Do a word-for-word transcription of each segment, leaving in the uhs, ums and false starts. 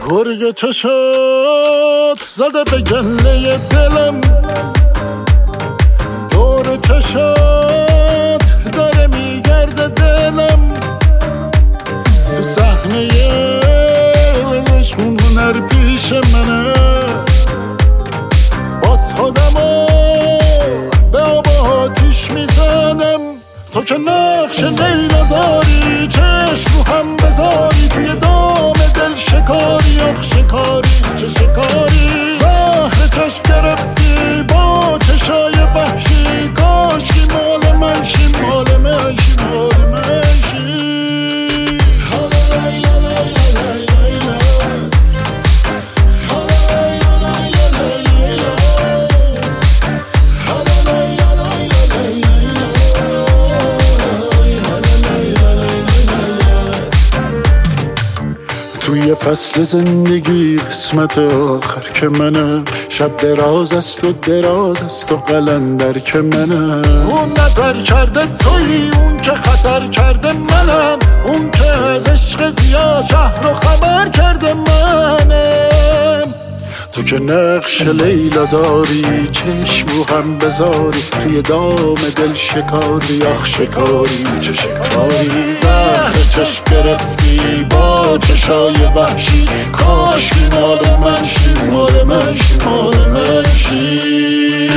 گرگ چشات زده به گله دلم، دور چشات داره میگرده دلم، تو صحنه عشقون هنر پیش منه، باز خودمو به آب آتیش میزنم. تو که نقش لیلا داری، چشم رو هم بذاری، توی دام دل شکاری، آخ شکاری چه شکاری، زهر چشم گرفتی با چشای وحشی، کاشکی مال من شی، مال من شی، مال من شی. توی فصل زندگی قسمت آخر که منم، شب دراز است و دراز است و قلندر که منم. اون نظر کرده توی، اون که خطر کرده منم، اون که از عشق زیاد شهر رو خبر کرده منم. تو که نقش لیلا داری، چشم رو هم بذاری، توی دام دل شکاری، آخ شکاری چه شکاری، زهر چشم گرفتی با چشای وحشی، کاشکی مال من شی، مال من شی، مال من شی.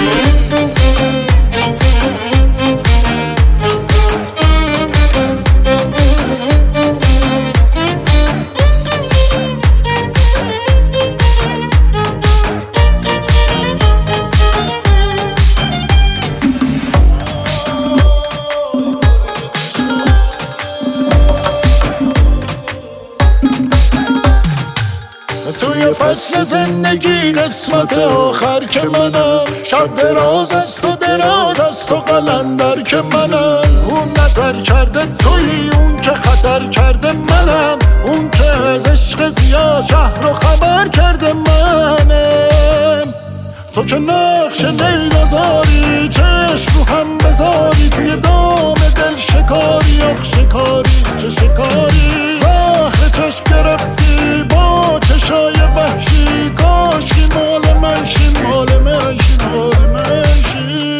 توی فصل زندگی قسمت آخر که منم، شب دراز است و دراز است و قلندر که منم. اون نظر کرده توی، اون که خطر کرده منم، اون که از عشق زیاد شهر رو خبر کرده منم. تو که نقش لیلا داری، چشم رو هم بذاری، توی دام دل شکاری، آخ شکاری چه شکاری، زهر چشم گرفتی با چشای وحشی، کاشکی مال من شی، مال من شی، مال من شی.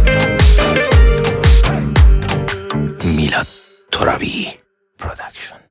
میلاد ترابی پروداکشن.